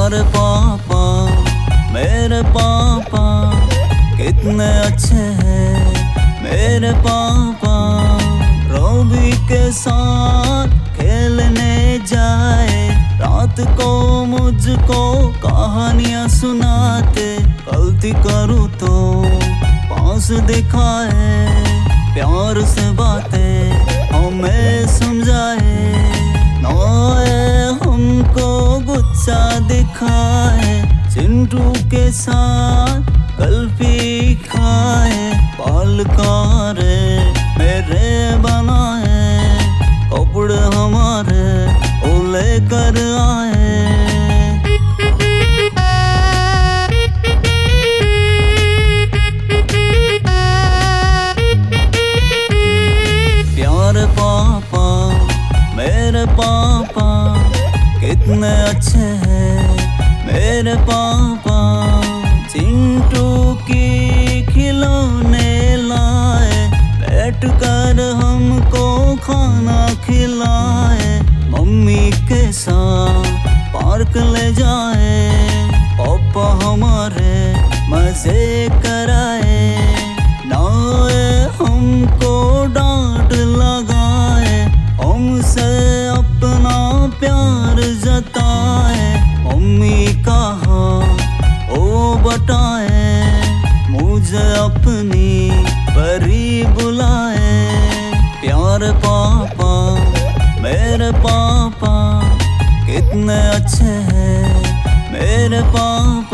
प्यारे पापा मेरे पापा कितने अच्छे हैं मेरे पापा। रोबी के साथ खेलने जाए, रात को मुझको कहानियां सुनाते। गलती करूँ तो पास दिखाए, प्यार से बातें हमें समझाए। नौए हमको गुस्सा दिखाए, चिंटू के साथ कल्फी खाए। बाल कारे मेरे बनाए, कपड़े हमारे वो लेकर आए। प्यारे पापा मेरे पापा कितने अच्छे हैं मेरे पापा। चिंटू की खिलौने लाए, बैठ कर हमको खाना खिलाए। मम्मी के साथ पार्क ले जाए, पापा हमारे मजे कराए। नाए हमको डांट लगाए, हमसे अपना प्यार जताए। मम्मी कहा ओ बटाए, मुझे अपनी परी बुलाए। प्यारे पापा मेरे पापा कितने अच्छे हैं मेरे पापा।